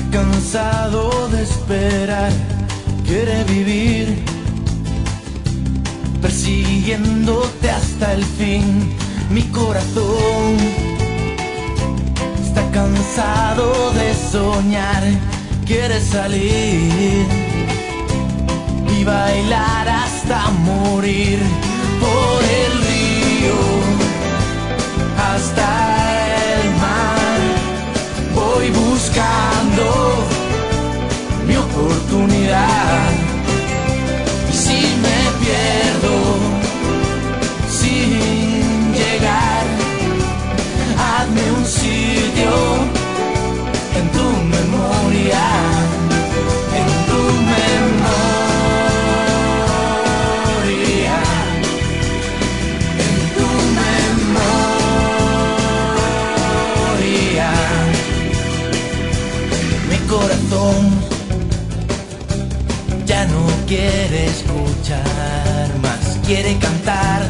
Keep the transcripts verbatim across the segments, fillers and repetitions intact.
cansado de esperar, quiere vivir persiguiéndote hasta el fin. Mi corazón está cansado de soñar, quiere salir y bailar hasta morir. Por el río hasta el mar voy buscando mi oportunidad. Y si me pierdo sin llegar, hazme un sitio en tu memoria, en tu memoria, en tu memoria. Mi corazón ya no quiere escuchar más, quiere cantar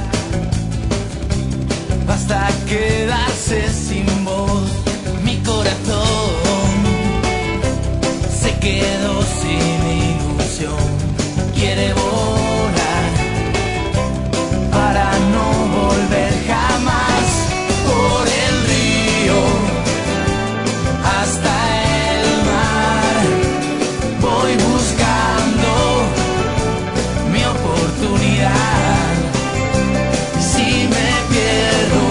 hasta quedarse sin voz. Mi corazón se quedó sin ilusión, quiere volar para no volver jamás. Por el río hasta el mar voy buscando mi oportunidad. Si me pierdo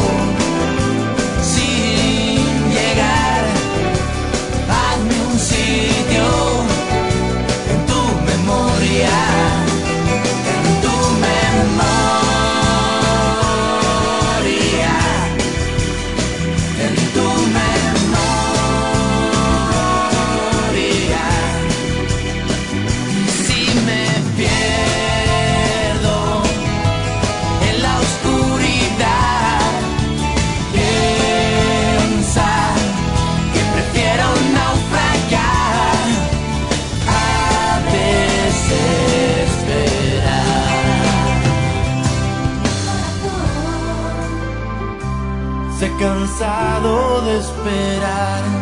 sin llegar, hazme un sitio en tu memoria, en tu memoria, en tu memoria. Si me pierdo en la oscuridad, piensa que prefiero naufragar a desesperar. Se ha cansado de esperar,